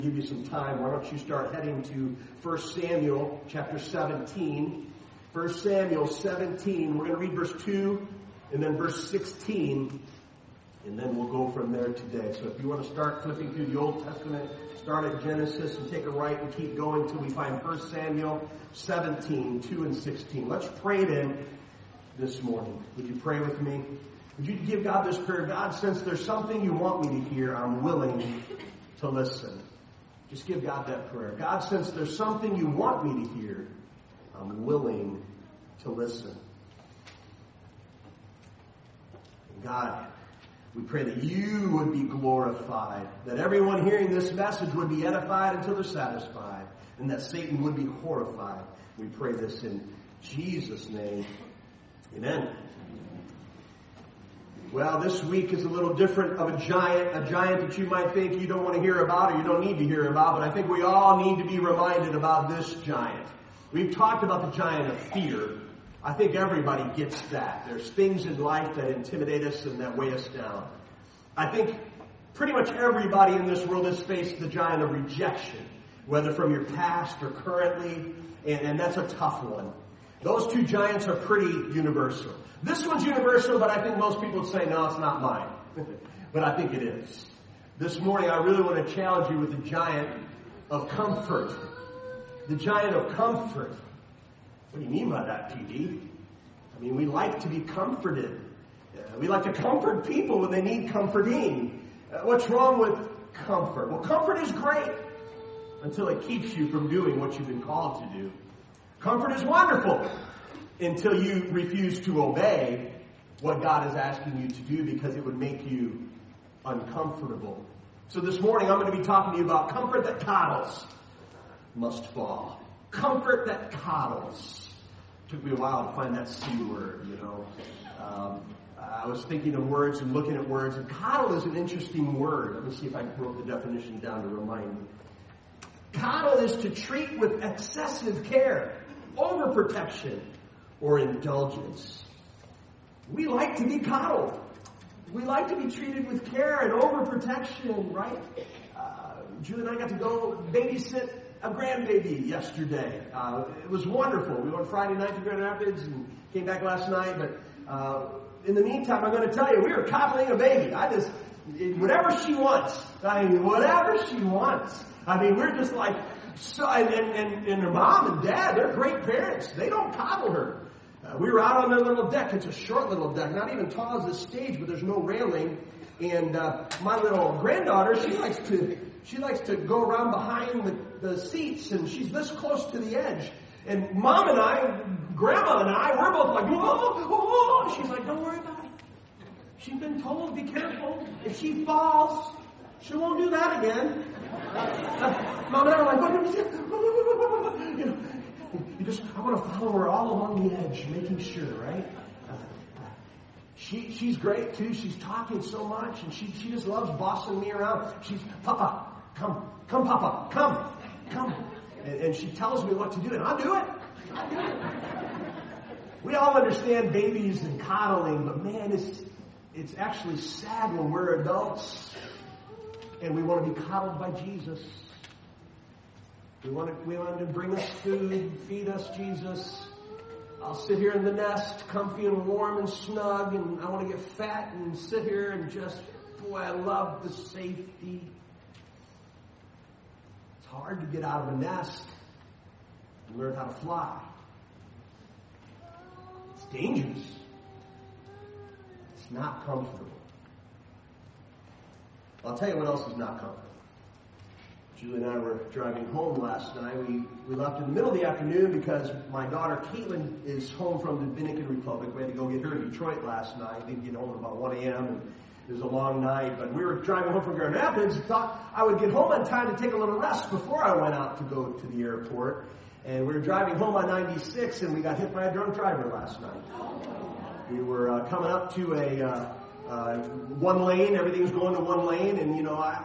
Give you some time. Why don't you start heading to 1 Samuel chapter 17. 1 Samuel 17. We're going to read verse 2 and then verse 16. And then we'll go from there today. So if you want to start flipping through the Old Testament, start at Genesis and take a right and keep going until we find 1 Samuel 17, 2 and 16. Let's pray then this morning. Would you pray with me? Would you give God this prayer? God, since there's something you want me to hear, I'm willing to listen. Just give God that prayer. God, since there's something you want me to hear, I'm willing to listen. God, we pray that you would be glorified, that everyone hearing this message would be edified until they're satisfied, and that Satan would be horrified. We pray this in Jesus' name. Amen. Well, this week is a little different of a giant that you might think you don't want to hear about or you don't need to hear about, but I think we all need to be reminded about this giant. We've talked about the giant of fear. I think everybody gets that. There's things in life that intimidate us and that weigh us down. I think pretty much everybody in this world has faced the giant of rejection, whether from your past or currently, and that's a tough one. Those two giants are pretty universal. This one's universal, but I think most people would say, no, it's not mine. But I think it is. This morning, I really want to challenge you with the giant of comfort. The giant of comfort. What do you mean by that, PD? I mean, we like to be comforted. We like to comfort people when they need comforting. What's wrong with comfort? Well, comfort is great until it keeps you from doing what you've been called to do. Comfort is wonderful until you refuse to obey what God is asking you to do because it would make you uncomfortable. So this morning I'm going to be talking to you about comfort that coddles must fall. Comfort that coddles. Took me a while to find that C word, you know. I was thinking of words and looking at words, and coddle is an interesting word. Let me see if I wrote the definition down to remind me. Coddle is to treat with excessive care, overprotection, or indulgence. We like to be coddled. We like to be treated with care and overprotection, right? Julie and I got to go babysit a grandbaby yesterday. It was wonderful. We went Friday night to Grand Rapids and came back last night. But in the meantime, I'm going to tell you, we were coddling a baby. Whatever she wants. Whatever she wants. We're just like, so, and her mom and dad, they're great parents. They don't coddle her. We were out on their little deck. It's a short little deck, not even tall as this stage, but there's no railing. And my little granddaughter, she likes to go around behind the seats, and she's this close to the edge. And Mom and I, Grandma and I, we're both like, whoa, whoa. She's like, don't worry about it. She's been told, be careful. If she falls, she won't do that again. Mom and I are like, what? You know, I want to follow her all along the edge, making sure, right? She's great too. She's talking so much, and she just loves bossing me around. She's, Papa, come, Papa, come. And she tells me what to do, and I'll do it. We all understand babies and coddling, but man, it's actually sad when we're adults and we want to be coddled by Jesus. We want him to bring us food, feed us, Jesus. I'll sit here in the nest, comfy and warm and snug, and I want to get fat and sit here and just, boy, I love the safety. It's hard to get out of a nest and learn how to fly. It's dangerous. It's not comfortable. I'll tell you what else is not comfortable. Julie and I were driving home last night. We left in the middle of the afternoon because my daughter Caitlin is home from the Dominican Republic. We had to go get her in Detroit last night. Didn't get home at about 1 a.m. and it was a long night. But we were driving home from Grand Rapids and thought I would get home on time to take a little rest before I went out to go to the airport. And we were driving home on 96 and we got hit by a drunk driver last night. We were coming up to a one lane. Everything was going to one lane. And, you know,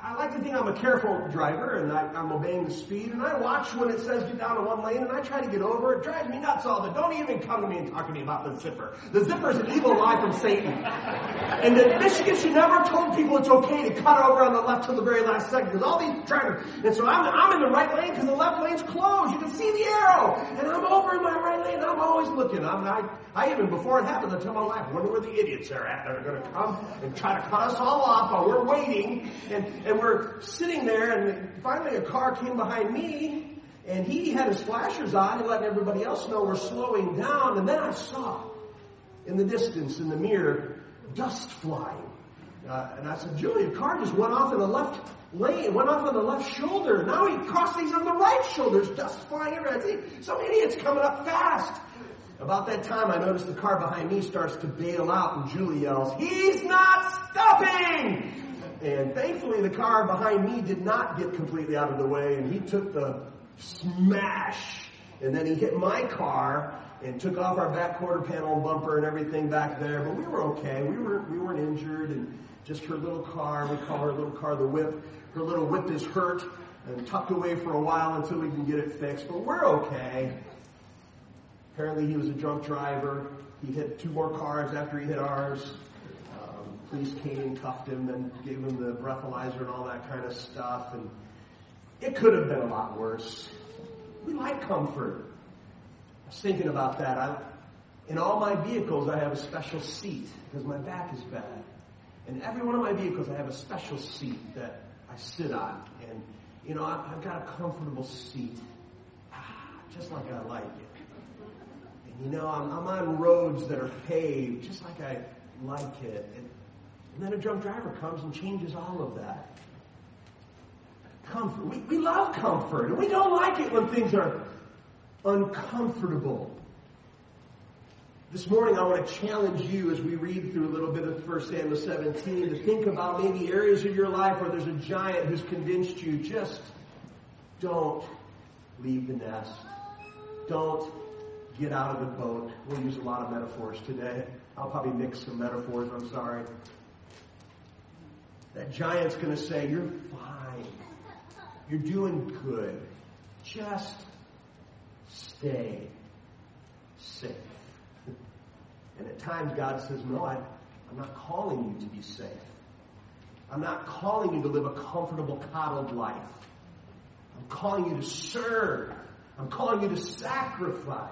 I like to think I'm a careful driver, and I'm obeying the speed, and I watch when it says get down to one lane, and I try to get over. It drives me nuts all the time. Don't even come to me and talk to me about the zipper. The zipper is an evil lie from Satan. And the Michigan should never told people it's okay to cut over on the left till the very last second, because all these drivers, and so I'm in the right lane because the left lane's closed. You can see the arrow, and I'm over in my right lane, and I'm always looking. I even, before it happens, I tell my wife, I wonder where the idiots are at. They're going to come and try to cut us all off while we're waiting. And we're sitting there, and finally a car came behind me, and he had his flashers on and letting everybody else know we're slowing down. And then I saw in the distance, in the mirror, dust flying. And I said, Julie, the car just went off in the left lane, went off on the left shoulder. Now he crossed these on the right shoulder. There's dust flying everywhere. I see some idiots coming up fast. About that time, I noticed the car behind me starts to bail out, and Julie yells, "He's not stopping!" And thankfully, the car behind me did not get completely out of the way, and he took the smash, and then he hit my car and took off our back quarter panel and bumper and everything back there. But we were okay. We weren't injured, and just her little car, we call her little car the whip. Her little whip is hurt and tucked away for a while until we can get it fixed. But we're okay. Apparently he was a drunk driver. He hit 2 more cars after he hit ours. Police came, cuffed him, and gave him the breathalyzer and all that kind of stuff. And it could have been a lot worse. We like comfort. I was thinking about that. In all my vehicles, I have a special seat because my back is bad. In every one of my vehicles, I have a special seat that I sit on. And, I've got a comfortable seat. Just like I like it. I'm on roads that are paved just like I like it. And then a drunk driver comes and changes all of that. Comfort. We love comfort. And we don't like it when things are uncomfortable. This morning I want to challenge you as we read through a little bit of 1 Samuel 17 to think about maybe areas of your life where there's a giant who's convinced you just don't leave the nest. Don't get out of the boat. We'll use a lot of metaphors today. I'll probably mix some metaphors. I'm sorry. That giant's going to say, you're fine. You're doing good. Just stay safe. And at times God says, no, I'm not calling you to be safe. I'm not calling you to live a comfortable, coddled life. I'm calling you to serve. I'm calling you to sacrifice.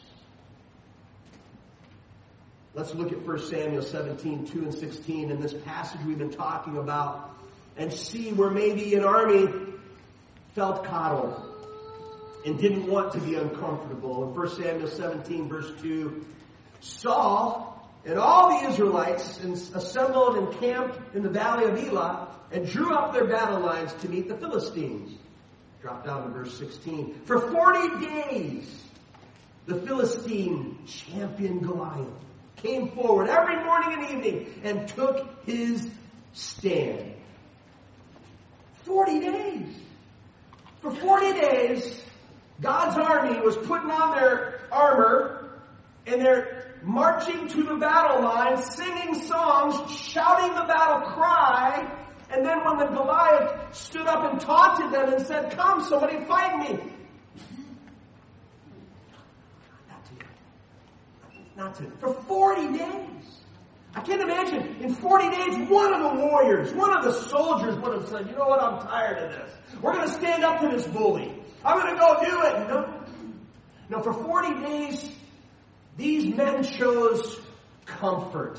Let's look at 1 Samuel 17, 2 and 16 in this passage we've been talking about and see where maybe an army felt coddled and didn't want to be uncomfortable. In 1 Samuel 17, verse 2, Saul and all the Israelites assembled and camped in the valley of Elah and drew up their battle lines to meet the Philistines. Drop down to verse 16. For 40 days, the Philistine champion Goliath came forward every morning and evening and took his stand. 40 days. For 40 days, God's army was putting on their armor and they're marching to the battle line, singing songs, shouting the battle cry. And then when the Goliath stood up and taunted them and said, come, somebody fight me. Not to. For 40 days. I can't imagine, in 40 days, one of the warriors, one of the soldiers would have said, you know what, I'm tired of this. We're going to stand up to this bully. I'm going to go do it. No, for 40 days, these men chose comfort.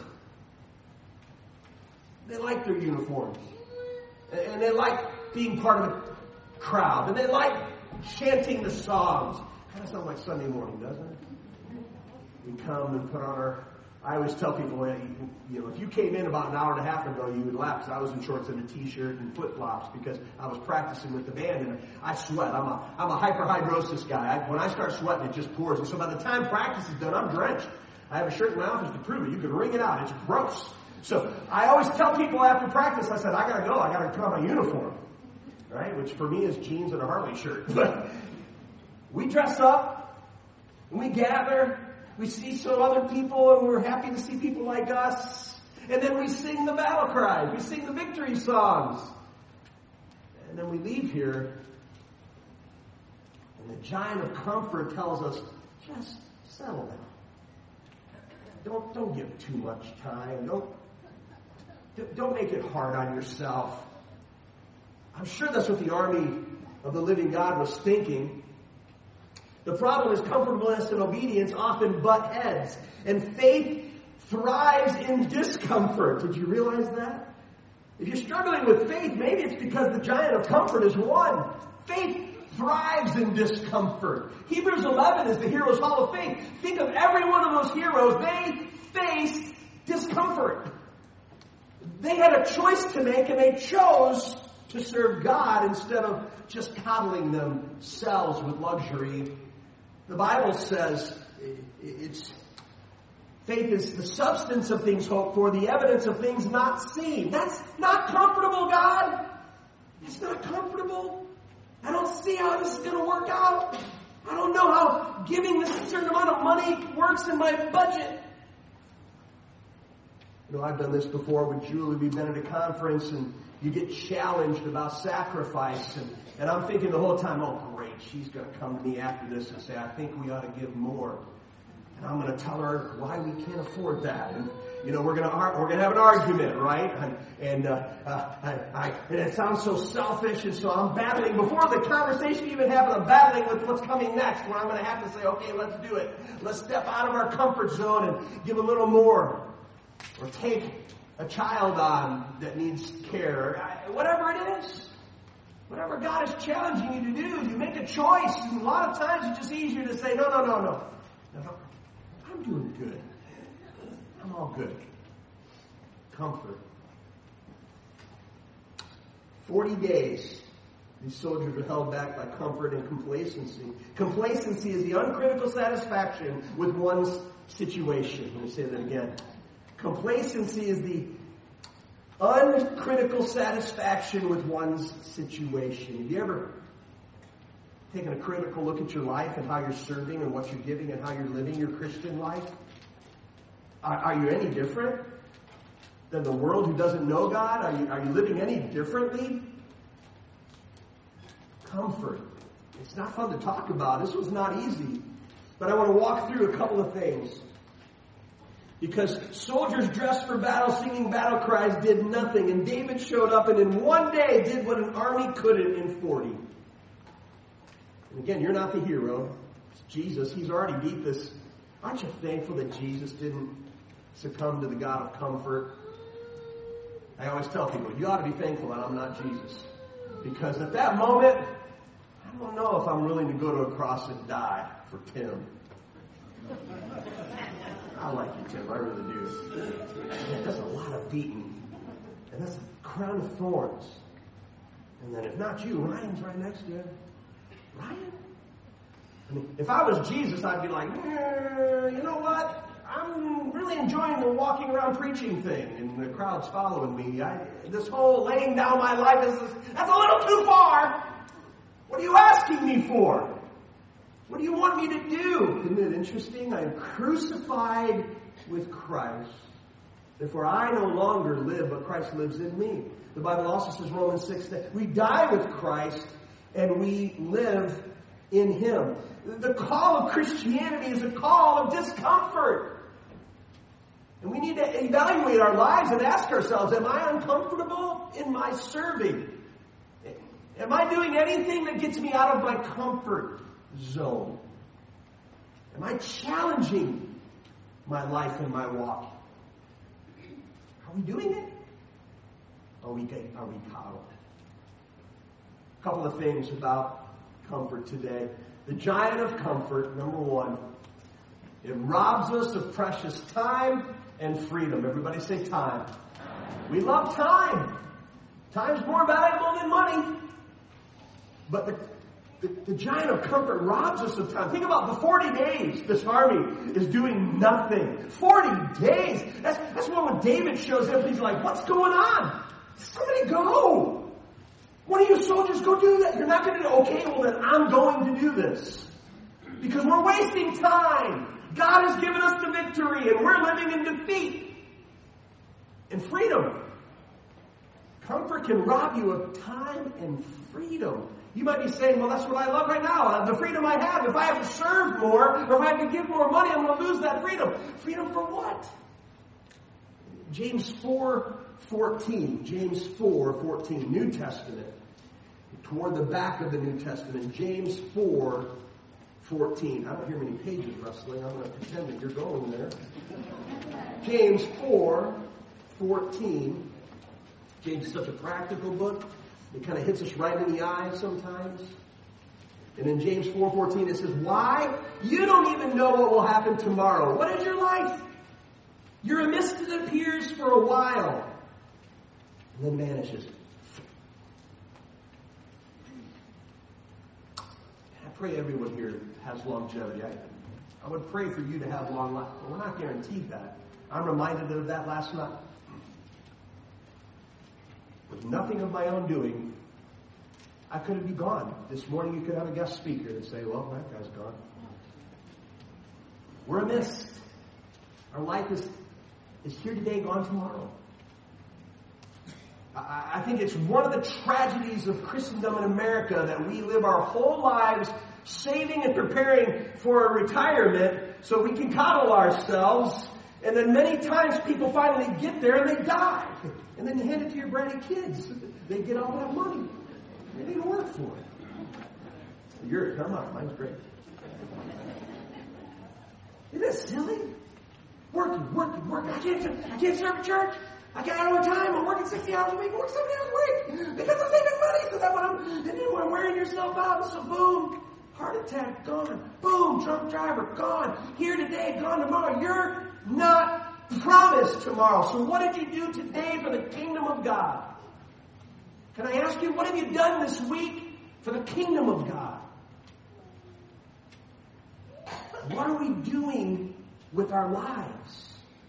They liked their uniforms. And they liked being part of a crowd. And they liked chanting the songs. Kind of sounds like Sunday morning, doesn't it? We come and put on our... I always tell people, if you came in about an hour and a half ago, you would laugh because I was in shorts and a t-shirt and flip-flops because I was practicing with the band and I sweat. I'm a hyperhidrosis guy. When I start sweating, it just pours. And so by the time practice is done, I'm drenched. I have a shirt in my office to prove it. You can wring it out. It's gross. So I always tell people after practice, I said, I got to go. I got to put on my uniform. Right? Which for me is jeans and a Harley shirt. But we dress up and we gather. We see some other people, and we're happy to see people like us. And then we sing the battle cries. We sing the victory songs. And then we leave here, and the giant of comfort tells us, just settle down. Don't give too much time. Don't make it hard on yourself. I'm sure that's what the army of the living God was thinking. The problem is comfortableness and obedience often butt heads. And faith thrives in discomfort. Did you realize that? If you're struggling with faith, maybe it's because the giant of comfort is won. Faith thrives in discomfort. Hebrews 11 is the hero's hall of faith. Think of every one of those heroes. They faced discomfort. They had a choice to make, and they chose to serve God instead of just coddling themselves with luxury. The Bible says faith is the substance of things hoped for, the evidence of things not seen. That's not comfortable, God. It's not comfortable. I don't see how this is going to work out. I don't know how giving this certain amount of money works in my budget. You know, I've done this before with Julie. We've been at a conference and you get challenged about sacrifice. And I'm thinking the whole time, oh, great, she's going to come to me after this and say, I think we ought to give more. And I'm going to tell her why we can't afford that. And, you know, we're going to have an argument, right? And it sounds so selfish. And so I'm battling. Before the conversation even happened, I'm battling with what's coming next. Where I'm going to have to say, okay, let's do it. Let's step out of our comfort zone and give a little more. Or take a child on that needs care. Whatever it is. Whatever God is challenging you to do, you make a choice. And a lot of times it's just easier to say, no. I'm doing good. I'm all good. Comfort. 40 days, these soldiers were held back by comfort and complacency. Complacency is the uncritical satisfaction with one's situation. Let me say that again. Complacency is the uncritical satisfaction with one's situation. Have you ever taken a critical look at your life and how you're serving and what you're giving and how you're living your Christian life? Are you any different than the world who doesn't know God? Are you living any differently? Comfort. It's not fun to talk about. This was not easy. But I want to walk through a couple of things. Because soldiers dressed for battle, singing battle cries, did nothing. And David showed up and in one day did what an army couldn't in 40. And again, you're not the hero. It's Jesus. He's already beat this. Aren't you thankful that Jesus didn't succumb to the God of comfort? I always tell people, you ought to be thankful that I'm not Jesus. Because at that moment, I don't know if I'm willing to go to a cross and die for Tim. I like you, Tim. I really do. Man, that's a lot of beating. And that's a crown of thorns. And then if not you, Ryan's right next to you. Ryan? I mean, if I was Jesus, I'd be like, you know what? I'm really enjoying the walking around preaching thing. And the crowd's following me. This whole laying down my life, that's a little too far. What are you asking me for? What do you want me to do? Isn't it interesting? I am crucified with Christ. Therefore, I no longer live, but Christ lives in me. The Bible also says, Romans 6, that we die with Christ and we live in Him. The call of Christianity is a call of discomfort. And we need to evaluate our lives and ask ourselves, am I uncomfortable in my serving? Am I doing anything that gets me out of my comfort zone? Am I challenging my life and my walk? Are we doing it? Are we coddled? A couple of things about comfort today. The giant of comfort, number one, it robs us of precious time and freedom. Everybody say time. We love time. Time's more valuable than money. But the giant of comfort robs us of time. Think about the 40 days this army is doing nothing. 40 days. That's when David shows up, he's like, what's going on? Somebody go. One of you soldiers go do that. You're not going to do it. Okay, well then I'm going to do this. Because we're wasting time. God has given us the victory and we're living in defeat. And freedom. Comfort can rob you of time and Freedom. You might be saying, well, that's what I love right now. The freedom I have. If I have to serve more, or if I have to give more money, I'm going to lose that freedom. Freedom for what? James 4:14. James 4:14. New Testament. Toward the back of the New Testament. James 4:14. I don't hear many pages rustling. I'm going to pretend that you're going there. James 4:14. James is such a practical book. It kind of hits us right in the eye sometimes. And in James 4:14 it says, why? You don't even know what will happen tomorrow. What is your life? You're a mist that appears for a while and then vanishes. I pray everyone here has longevity. I would pray for you to have long life, but we're not guaranteed that. I'm reminded of that last night. With nothing of my own doing, I could be gone. This morning you could have a guest speaker and say, well, that guy's gone. We're a mist. Our life is here today, gone tomorrow. I think it's one of the tragedies of Christendom in America that we live our whole lives saving and preparing for a retirement so we can coddle ourselves. And then many times people finally get there and they die. And then you hand it to your brand new kids. They get all that money. They didn't work for it. Yours, come on, mine's great. Isn't that silly? Working. I can't serve a church. I don't have time. I'm working 60 hours a week. I work 70 hours a week. Because I'm saving money. So that and then when I'm wearing yourself out, so boom, heart attack, gone. Boom, drunk driver, gone. Here today, gone tomorrow. You're not promised tomorrow. So what did you do today for the kingdom of God? Can I ask you, what have you done this week for the kingdom of God? What are we doing with our lives?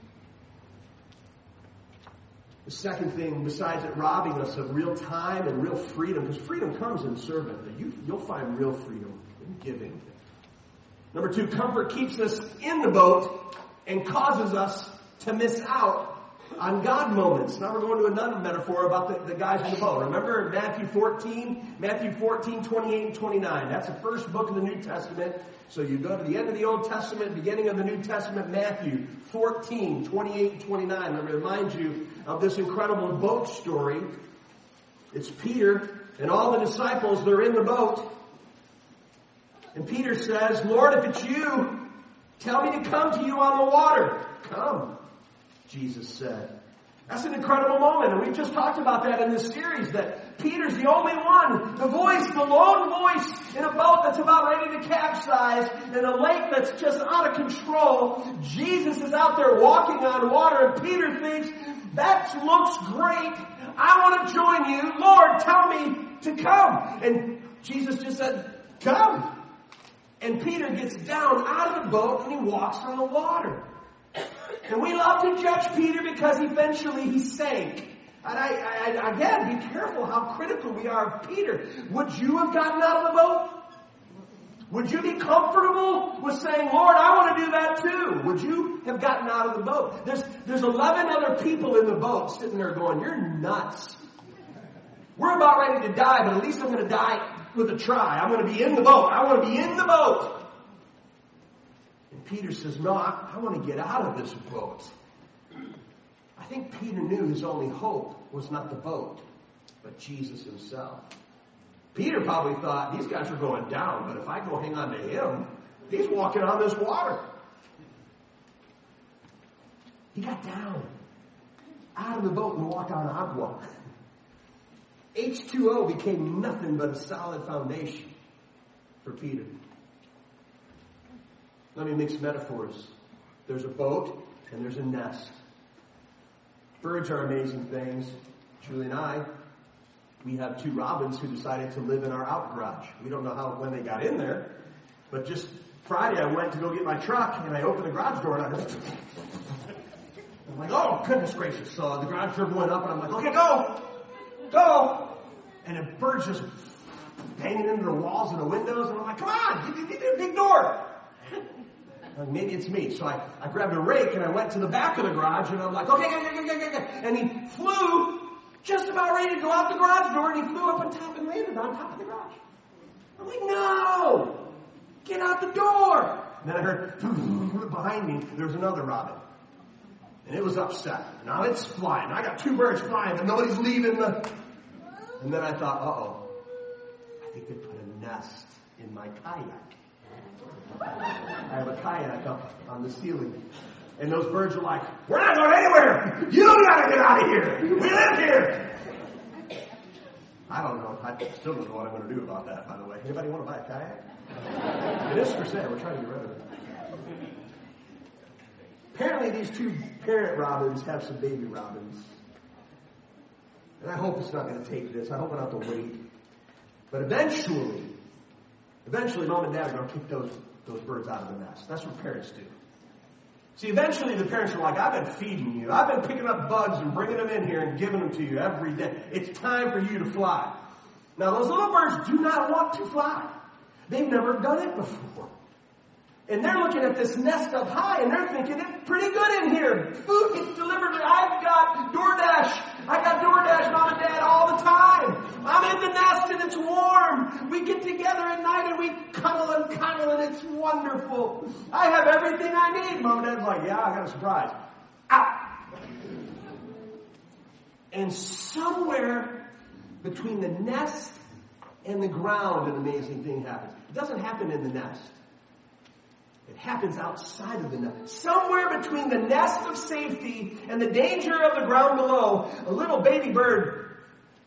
The second thing, besides it robbing us of real time and real freedom, because freedom comes in serving, you'll find real freedom in giving. Number two, comfort keeps us in the boat and causes us to miss out on God moments. Now we're going to another metaphor about the guys in the boat. Remember Matthew 14, 28 and 29. That's the first book of the New Testament. So you go to the end of the Old Testament, beginning of the New Testament, Matthew 14, 28 and 29. Let me remind you of this incredible boat story. It's Peter and all the disciples. They're in the boat. And Peter says, Lord, if it's you, tell me to come to you on the water. Come, Jesus said. That's an incredible moment. And we've just talked about that in this series, that Peter's the only one, the lone voice in a boat that's about ready to capsize, in a lake that's just out of control. Jesus is out there walking on water, and Peter thinks, that looks great. I want to join you. Lord, tell me to come. And Jesus just said, come. And Peter gets down out of the boat and he walks on the water. And we love to judge Peter because eventually he sank. And again, be careful how critical we are of Peter. Would you have gotten out of the boat? Would you be comfortable with saying, Lord, I want to do that too? Would you have gotten out of the boat? There's 11 other people in the boat sitting there going, you're nuts. We're about ready to die, but at least I'm going to die with a try. I'm going to be in the boat. I want to be in the boat. And Peter says, no, I want to get out of this boat. I think Peter knew his only hope was not the boat, but Jesus himself. Peter probably thought, these guys are going down, but if I go hang on to him, he's walking on this water. He got down out of the boat and walked on agua. H2O became nothing but a solid foundation for Peter. Let me mix metaphors. There's a boat and there's a nest. Birds are amazing things. Julie and I, we have two robins who decided to live in our out garage. We don't know when they got in there, but just Friday I went to go get my truck and I opened the garage door and I'm like, oh goodness gracious. So the garage door went up and I'm like, okay, go. And the birds just banging into the walls and the windows and I'm like, come on, get the big door. Maybe it's me. So I grabbed a rake and I went to the back of the garage and I'm like, okay. And he flew just about ready to go out the garage door, and he flew up on top and landed on top of the garage. I'm like, no! Get out the door! And then I heard behind me, there was another robin. And it was upset. Now it's flying. I got 2 birds flying, but nobody's leaving the... And then I thought, uh-oh. I think they put a nest in my kayak. I have a kayak up on the ceiling. And those birds are like, we're not going anywhere! You gotta get out of here! We live here! I don't know. I still don't know what I'm going to do about that, by the way. Anybody want to buy a kayak? It is for sale. We're trying to get rid of it. Apparently these 2 parent robins have some baby robins. And I hope it's not going to take this. I hope I don't have to wait. But eventually, Mom and Dad are going to kick those birds out of the nest. That's what parents do. See, eventually the parents are like, I've been feeding you. I've been picking up bugs and bringing them in here and giving them to you every day. It's time for you to fly. Now, those little birds do not want to fly. They've never done it before. And they're looking at this nest up high, and they're thinking, it's pretty good in here. Food gets delivered. I've got DoorDash. I got DoorDash, Mom and Dad, all the time. I'm in the nest, and it's warm. We get together at night, and we cuddle, and it's wonderful. I have everything I need. Mom and Dad's like, yeah, I got a surprise. Ow! And somewhere between the nest and the ground, an amazing thing happens. It doesn't happen in the nest. It happens outside of the nest. Somewhere between the nest of safety and the danger of the ground below, a little baby bird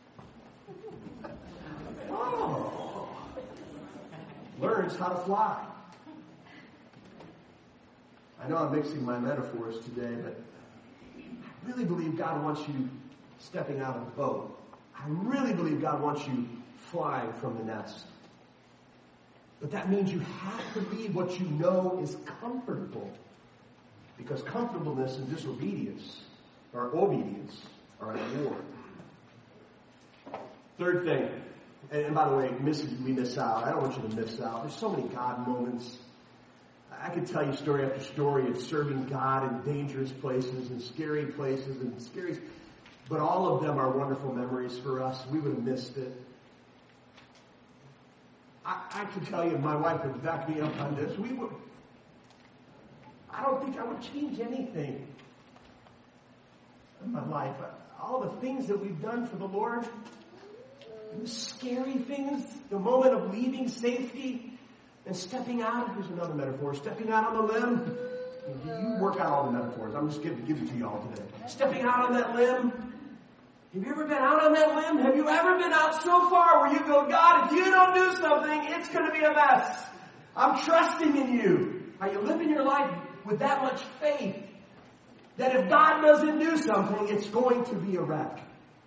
learns how to fly. I know I'm mixing my metaphors today, but I really believe God wants you stepping out of the boat. I really believe God wants you flying from the nest. But that means you have to leave what you know is comfortable. Because comfortableness and disobedience, or obedience, are at war. Third thing, and by the way, we miss out. I don't want you to miss out. There's so many God moments. I could tell you story after story of serving God in dangerous places and scary places and scary, but all of them are wonderful memories for us. We would have missed it. I can tell you, my wife would back me up on this. I don't think I would change anything in my life. All the things that we've done for the Lord, the scary things, the moment of leaving safety and stepping out. Here's another metaphor. Stepping out on the limb. You work out all the metaphors. I'm just giving it to you all today. Stepping out on that limb. Have you ever been out on that limb? Have you ever been out so far where you go, God, if you don't do something, it's going to be a mess. I'm trusting in you. Are you living your life with that much faith that if God doesn't do something, it's going to be a wreck?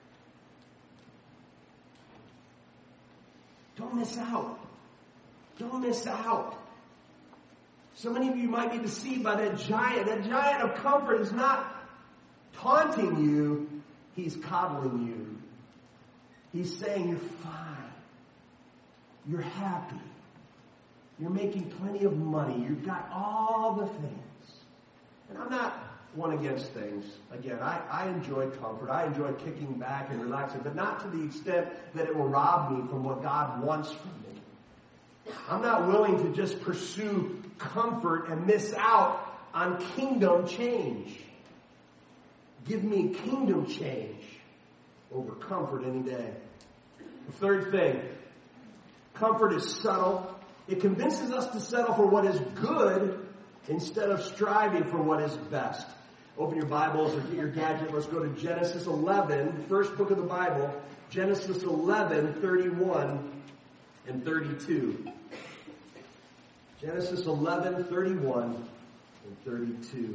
Don't miss out. Don't miss out. So many of you might be deceived by that giant. That giant of comfort is not taunting you. He's coddling you. He's saying you're fine. You're happy. You're making plenty of money. You've got all the things. And I'm not one against things. Again, I enjoy comfort. I enjoy kicking back and relaxing, but not to the extent that it will rob me from what God wants from me. I'm not willing to just pursue comfort and miss out on kingdom change. Give me kingdom change over comfort any day. The third thing, comfort is subtle. It convinces us to settle for what is good instead of striving for what is best. Open your Bibles or get your gadget. Let's go to Genesis 11, first book of the Bible. Genesis 11, 31 and 32. Genesis 11, 31 and 32.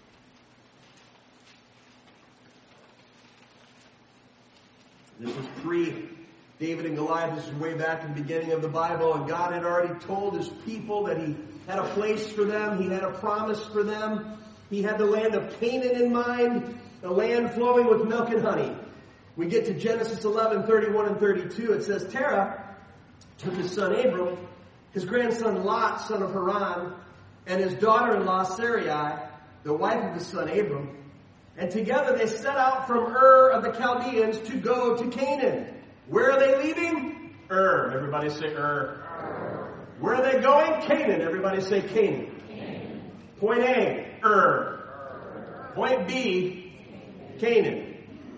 This is pre-David and Goliath. This is way back in the beginning of the Bible. And God had already told his people that he had a place for them. He had a promise for them. He had the land of Canaan in mind, a land flowing with milk and honey. We get to Genesis 11, 31 and 32. It says, Terah took his son Abram, his grandson Lot, son of Haran, and his daughter-in-law Sarai, the wife of his son Abram, And together they set out from Ur of the Chaldeans to go to Canaan. Where are they leaving? Ur. Everybody say Ur. Where are they going? Canaan. Everybody say Canaan. Point A, Ur. Point B, Canaan.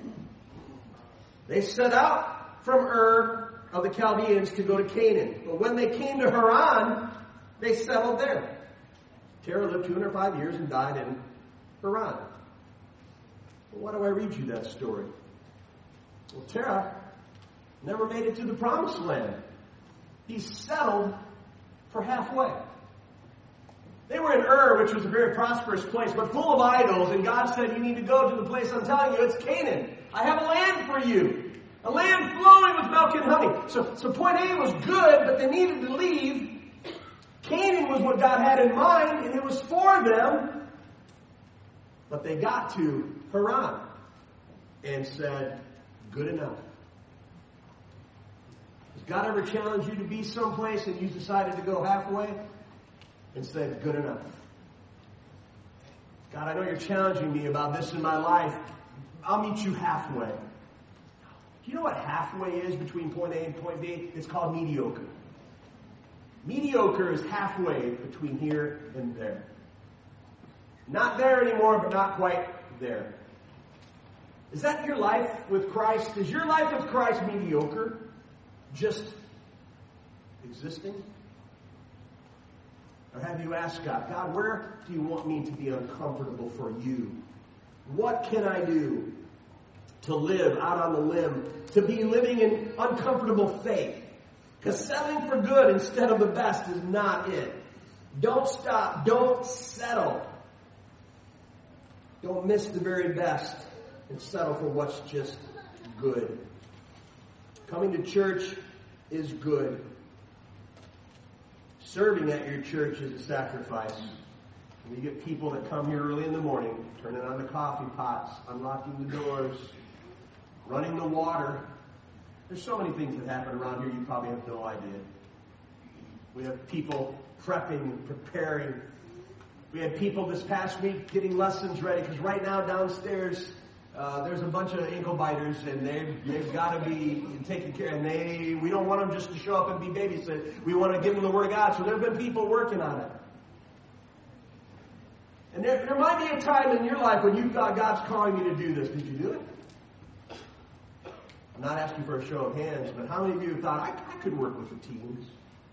They set out from Ur of the Chaldeans to go to Canaan. But when they came to Haran, they settled there. Terah lived 205 years and died in Haran. Well, why do I read you that story? Well, Terah never made it to the promised land. He settled for halfway. They were in Ur, which was a very prosperous place, but full of idols, and God said, you need to go to the place I'm telling you, it's Canaan. I have a land for you. A land flowing with milk and honey. So point A was good, but they needed to leave. Canaan was what God had in mind, and it was for them. But they got to Haran and said, good enough. Has God ever challenged you to be someplace and you decided to go halfway and said, good enough? God, I know you're challenging me about this in my life. I'll meet you halfway. Do you know what halfway is between point A and point B? It's called mediocre. Mediocre is halfway between here and there. Not there anymore, but not quite there. Is that your life with Christ? Is your life with Christ mediocre? Just existing? Or have you asked God, God, where do you want me to be uncomfortable for you? What can I do to live out on the limb, to be living in uncomfortable faith? Because settling for good instead of the best is not it. Don't stop. Don't settle. Don't miss the very best and settle for what's just good. Coming to church is good. Serving at your church is a sacrifice. And you get people that come here early in the morning, turning on the coffee pots, unlocking the doors, running the water. There's so many things that happen around here you probably have no idea. We have people prepping and preparing. We had people this past week getting lessons ready, because right now downstairs there's a bunch of ankle biters, and they've got to be taken care of. And we don't want them just to show up and be babysit. We want to give them the Word of God. So there have been people working on it. And there might be a time in your life when you thought, God's calling me to do this. Did you do it? I'm not asking for a show of hands, but how many of you thought, I could work with the teens?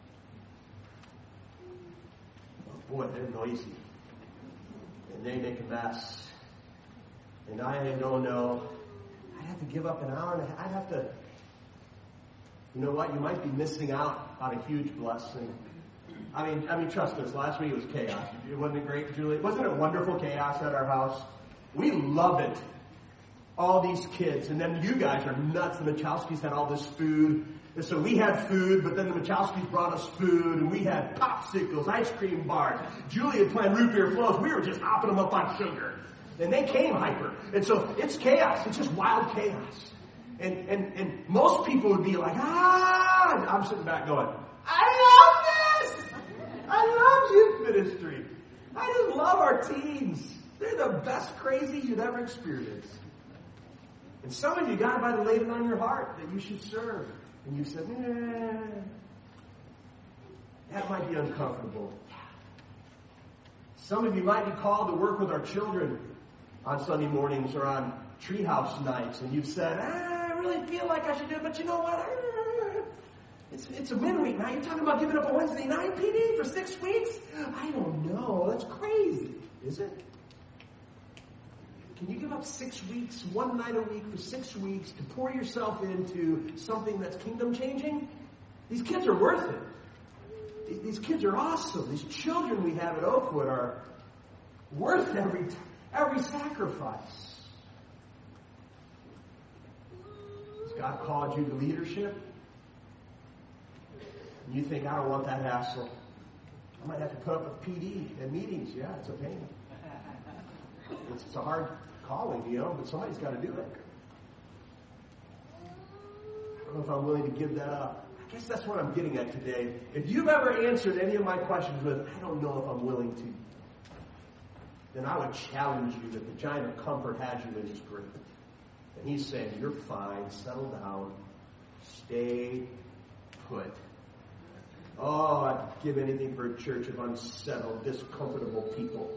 Oh, boy, they're noisy. And they make a mess. And I don't know. I'd have to give up an hour, and I'd have to... You know what? You might be missing out on a huge blessing. I mean, trust us. Last week it was chaos. Wasn't it great, Julie? Wasn't it wonderful chaos at our house? We love it. All these kids. And then you guys are nuts. The Machowskis had all this food. And so we had food, but then the Machowskis brought us food, and we had popsicles, ice cream bars. Julie had planned root beer flows. We were just hopping them up on sugar. And they came hyper. And so it's chaos. It's just wild chaos. And most people would be like, and I'm sitting back going, I love this! I love youth ministry. I just love our teens. They're the best crazies you've ever experienced. And some of you, God might have laid it on your heart that you should serve. And you said, that might be uncomfortable. Some of you might be called to work with our children on Sunday mornings or on treehouse nights. And you've said, I really feel like I should do it, but you know what? It's a midweek now. You're talking about giving up a Wednesday night, PD, for 6 weeks? I don't know. That's crazy. Is it? Can you give up 6 weeks, one night a week for 6 weeks to pour yourself into something that's kingdom changing? These kids are worth it. These kids are awesome. These children we have at Oakwood are worth every sacrifice. Has God called you to leadership? And you think, I don't want that hassle. I might have to put up with PD and meetings. Yeah, it's a pain. It's a hard calling, but somebody's got to do it. I don't know if I'm willing to give that up. I guess that's what I'm getting at today. If you've ever answered any of my questions with, I don't know if I'm willing to. then I would challenge you that the giant of comfort has you in his grip. And he's saying, you're fine, settle down, stay put. Oh, I'd give anything for a church of unsettled, discomfortable people.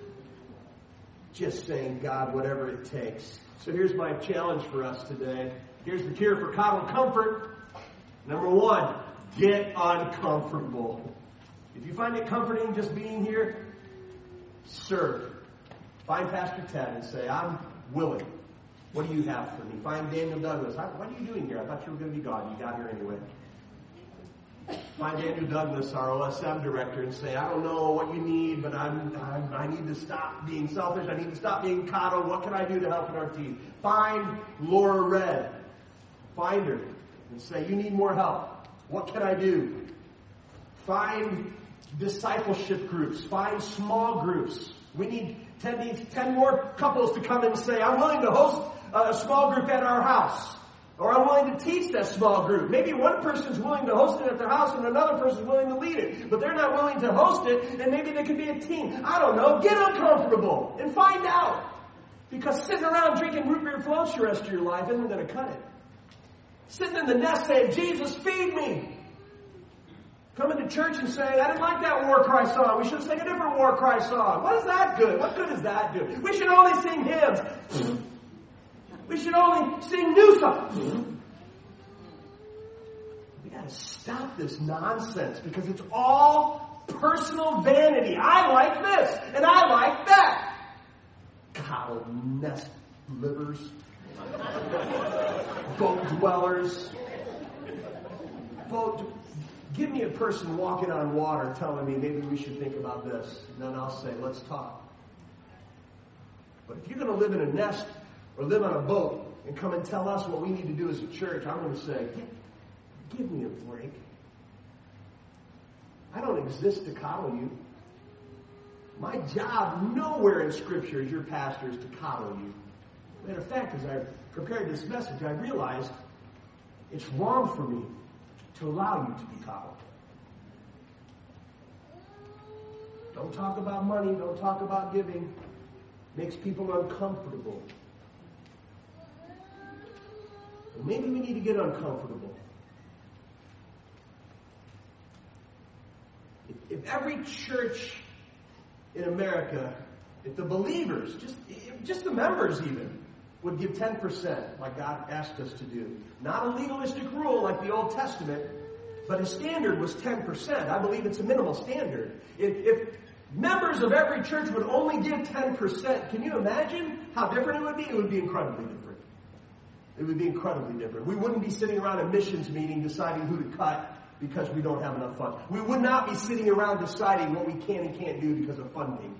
Just saying, God, whatever it takes. So here's my challenge for us today. Here's the cure for coddled comfort. Number one, get uncomfortable. If you find it comforting just being here, serve. Find Pastor Ted and say, I'm willing. What do you have for me? Find Daniel Douglas. What are you doing here? I thought you were going to be gone. You got here anyway. Find Daniel Douglas, our OSM director, and say, I don't know what you need, but I need to stop being selfish. I need to stop being coddled. What can I do to help in our team? Find Laura Red. Find her and say, you need more help. What can I do? Find discipleship groups. Find small groups. We need 10 more couples to come and say, I'm willing to host a small group at our house. Or I'm willing to teach that small group. Maybe one person's willing to host it at their house and another person's willing to lead it. But they're not willing to host it, and maybe they could be a team. I don't know. Get uncomfortable and find out. Because sitting around drinking root beer floats the rest of your life isn't going to cut it. Sitting in the nest saying, Jesus, feed me. Coming to church and saying, I didn't like that War Cry song. We should sing a different War Cry song. What is that good? What good does that do? We should only sing hymns. We should only sing new songs. We got to stop this nonsense because it's all personal vanity. I like this and I like that. Coddled nest livers, boat dwellers. Give me a person walking on water telling me maybe we should think about this. And then I'll say, let's talk. But if you're going to live in a nest or live on a boat and come and tell us what we need to do as a church, I'm going to say, give me a break. I don't exist to coddle you. My job nowhere in Scripture as your pastor is to coddle you. Matter of fact, as I prepared this message, I realized it's wrong for me to allow you to be coddled. Don't talk about money. Don't talk about giving. Makes people uncomfortable. And maybe we need to get uncomfortable. If every church in America, if the believers, just the members even, would give 10% like God asked us to do. Not a legalistic rule like the Old Testament, but his standard was 10%. I believe it's a minimal standard. If members of every church would only give 10%, can you imagine how different it would be? It would be incredibly different. It would be incredibly different. We wouldn't be sitting around a missions meeting deciding who to cut because we don't have enough funds. We would not be sitting around deciding what we can and can't do because of funding.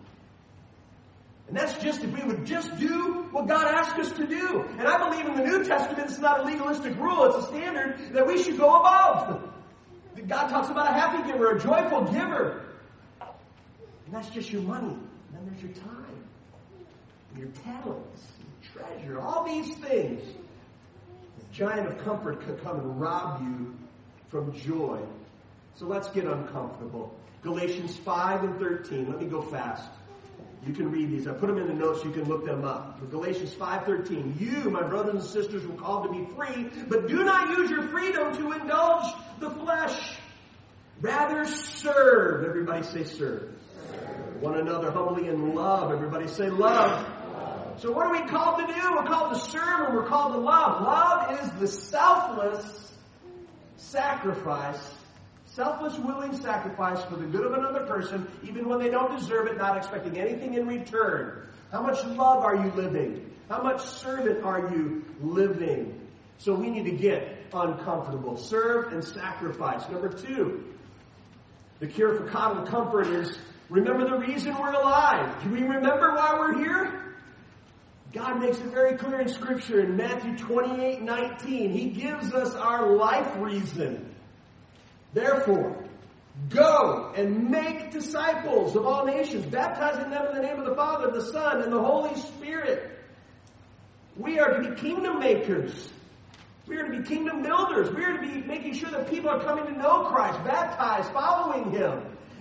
And that's just if we would just do what God asked us to do. And I believe in the New Testament, it's not a legalistic rule. It's a standard that we should go above. God talks about a happy giver, a joyful giver. And that's just your money. And then there's your time, and your talents, your treasure, all these things. The giant of comfort could come and rob you from joy. So let's get uncomfortable. Galatians 5 and 13. Let me go fast. You can read these. I put them in the notes. You can look them up. But Galatians 5:13. You, my brothers and sisters, were called to be free, but do not use your freedom to indulge the flesh. Rather serve. Everybody say serve. One another humbly in love. Everybody say love. So what are we called to do? We're called to serve and we're called to love. Love is the selfless sacrifice. Selfless, willing sacrifice for the good of another person, even when they don't deserve it, not expecting anything in return. How much love are you living? How much servant are you living? So we need to get uncomfortable. Serve and sacrifice. Number 2, the cure for coddled comfort is remember the reason we're alive. Can we remember why we're here? God makes it very clear in Scripture in Matthew 28:19. He gives us our life reason. Therefore, go and make disciples of all nations, baptizing them in the name of the Father, the Son, and the Holy Spirit. We are to be kingdom makers. We are to be kingdom builders. We are to be making sure that people are coming to know Christ, baptized, following Him.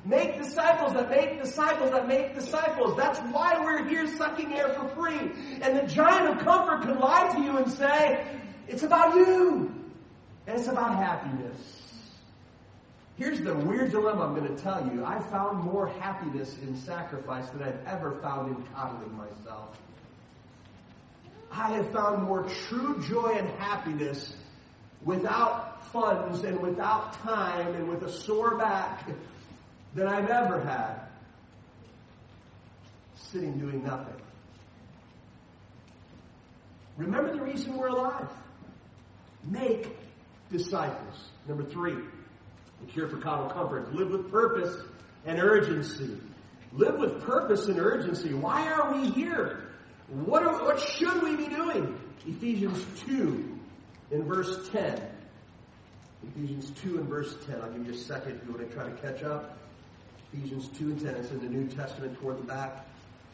Make disciples that make disciples that make disciples. That's why we're here sucking air for free. And the giant of comfort could lie to you and say, it's about you. And it's about happiness. Here's the weird dilemma I'm going to tell you. I found more happiness in sacrifice than I've ever found in coddling myself. I have found more true joy and happiness without funds and without time and with a sore back than I've ever had sitting doing nothing. Remember the reason we're alive. Make disciples. Number 3, the cure for coddle comfort. Live with purpose and urgency. Live with purpose and urgency. Why are we here? What should we be doing? Ephesians 2 in verse 10. Ephesians 2 and verse 10. I'll give you a second if you want to try to catch up. Ephesians 2 and 10. It's in the New Testament toward the back.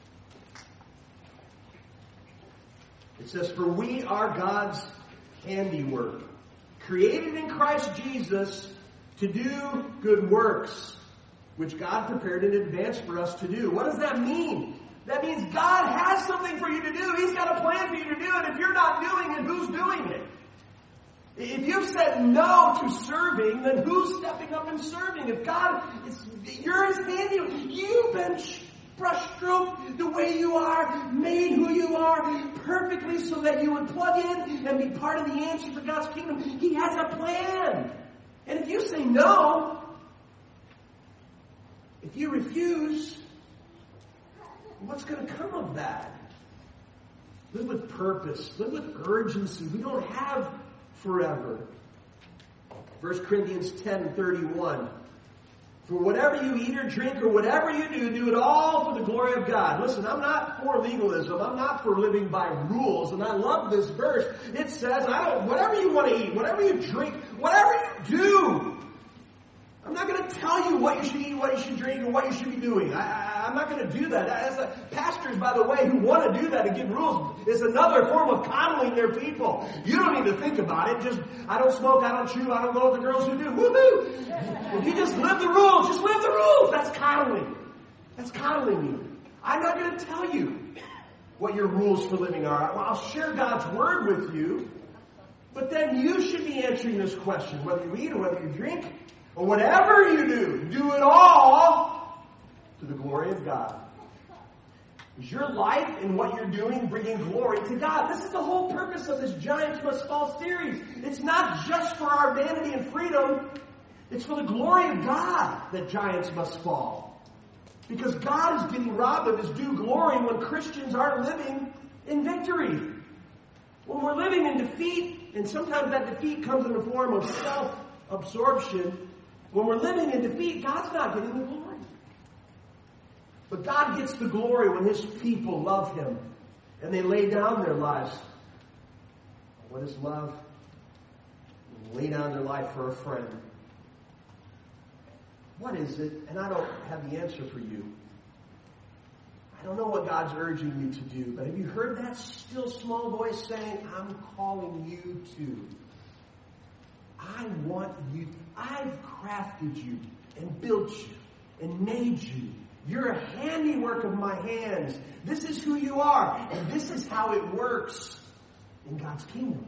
It says, for we are God's handiwork, created in Christ Jesus to do good works, which God prepared in advance for us to do. What does that mean? That means God has something for you to do. He's got a plan for you to do it. If you're not doing it, who's doing it? If you've said no to serving, then who's stepping up and serving? If God, you're His handiwork. You've been brushstroked the way you are, made who you are perfectly so that you would plug in and be part of the answer for God's kingdom. He has a plan. And if you say no, if you refuse, what's going to come of that? Live with purpose. Live with urgency. We don't have forever. 1 Corinthians 10:31. For whatever you eat or drink or whatever you do, do it all for the glory of God. Listen, I'm not for legalism. I'm not for living by rules. And I love this verse. It says, whatever you want to eat, whatever you drink, whatever you do. I'm not going to tell you what you should eat, what you should drink, or what you should be doing. I'm not going to do that. As pastors, by the way, who want to do that and give rules, is another form of coddling their people. You don't need to think about it. Just, I don't smoke, I don't chew, I don't go with the girls who do. Woohoo! If you just live the rules, just live the rules. That's coddling. That's coddling you. I'm not going to tell you what your rules for living are. Well, I'll share God's word with you, but then you should be answering this question, whether you eat or whether you drink, or whatever you do it all to the glory of God. Is your life and what you're doing bringing glory to God? This is the whole purpose of this Giants Must Fall series. It's not just for our vanity and freedom. It's for the glory of God that giants must fall. Because God is getting robbed of His due glory when Christians aren't living in victory. When we're living in defeat, and sometimes that defeat comes in the form of self-absorption. When we're living in defeat, God's not getting the glory. But God gets the glory when His people love Him and they lay down their lives. What is love? Lay down their life for a friend. What is it? And I don't have the answer for you. I don't know what God's urging you to do, but have you heard that still small voice saying, I'm calling you to? I want you. I've crafted you and built you and made you. You're a handiwork of my hands. This is who you are. And this is how it works in God's kingdom.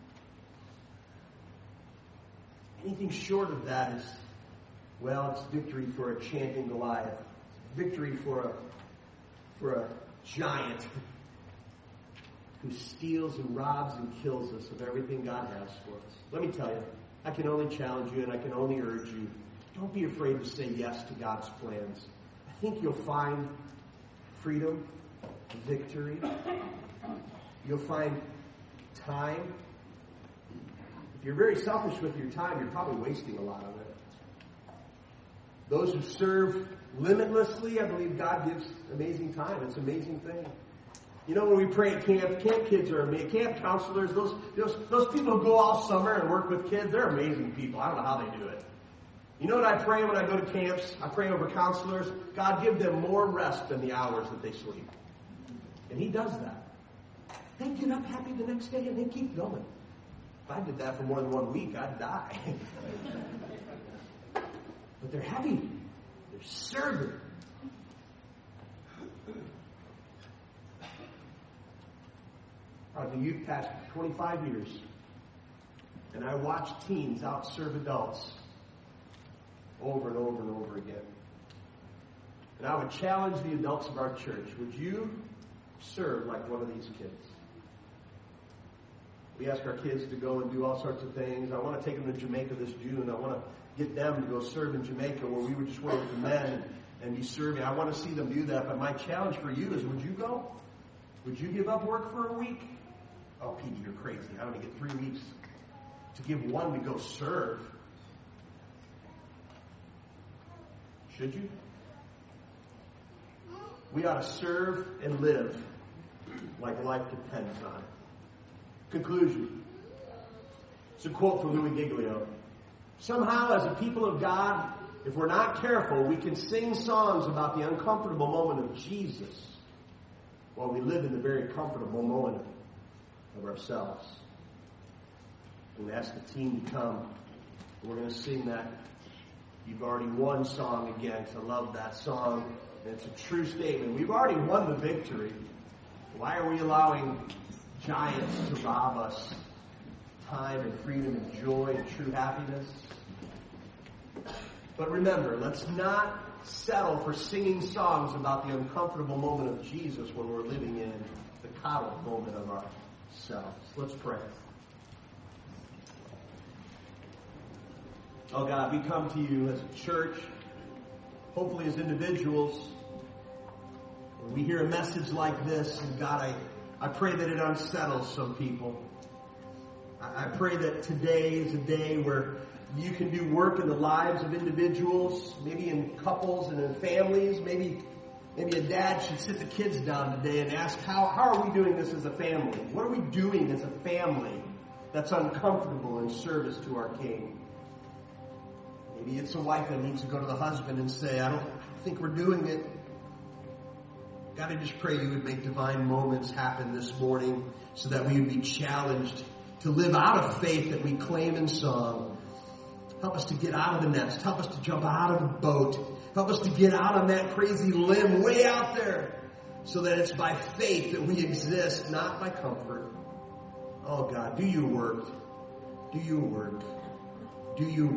Anything short of that is, well, it's victory for a champion Goliath. Victory for a giant who steals and robs and kills us of everything God has for us. Let me tell you, I can only challenge you and I can only urge you, don't be afraid to say yes to God's plans. I think you'll find freedom, victory. You'll find time. If you're very selfish with your time, you're probably wasting a lot of it. Those who serve limitlessly, I believe God gives amazing time. It's an amazing thing. You know, when we pray at camp kids are amazing. Camp counselors, those people who go all summer and work with kids, they're amazing people. I don't know how they do it. You know what I pray when I go to camps? I pray over counselors. God, give them more rest than the hours that they sleep. And He does that. They get up happy the next day and they keep going. If I did that for more than 1 week, I'd die. But they're heavy. They're serving. I was a youth pastor for 25 years, and I watched teens outserve adults over and over and over again. And I would challenge the adults of our church, would you serve like one of these kids? We ask our kids to go and do all sorts of things. I want to take them to Jamaica this June. I want to get them to go serve in Jamaica where we would just work with the men and be serving. I want to see them do that. But my challenge for you is, would you go? Would you give up work for a week? Oh, Petey, you're crazy. I'm going to get 3 weeks to give one to go serve. Should you? We ought to serve and live like life depends on it. Conclusion. It's a quote from Louis Giglio. Somehow, as a people of God, if we're not careful, we can sing songs about the uncomfortable moment of Jesus while we live in the very comfortable moment of ourselves. And we ask the team to come. We're going to sing that You've Already Won song again. I love that song. And it's a true statement. We've already won the victory. Why are we allowing giants to rob us time and freedom and joy and true happiness? But remember, let's not settle for singing songs about the uncomfortable moment of Jesus when we're living in the coddled moment of ourselves. Let's pray. Oh God, we come to you as a church, hopefully as individuals. When we hear a message like this, and God, I pray that it unsettles some people. I pray that today is a day where you can do work in the lives of individuals, maybe in couples and in families. Maybe a dad should sit the kids down today and ask, how are we doing this as a family? What are we doing as a family that's uncomfortable in service to our King? Maybe it's a wife that needs to go to the husband and say, I don't think we're doing it. God, I just pray you would make divine moments happen this morning so that we would be challenged to live out of faith that we claim in song. Help us to get out of the nest. Help us to jump out of the boat. Help us to get out on that crazy limb way out there so that it's by faith that we exist, not by comfort. Oh God, do your work. Do your work. Do your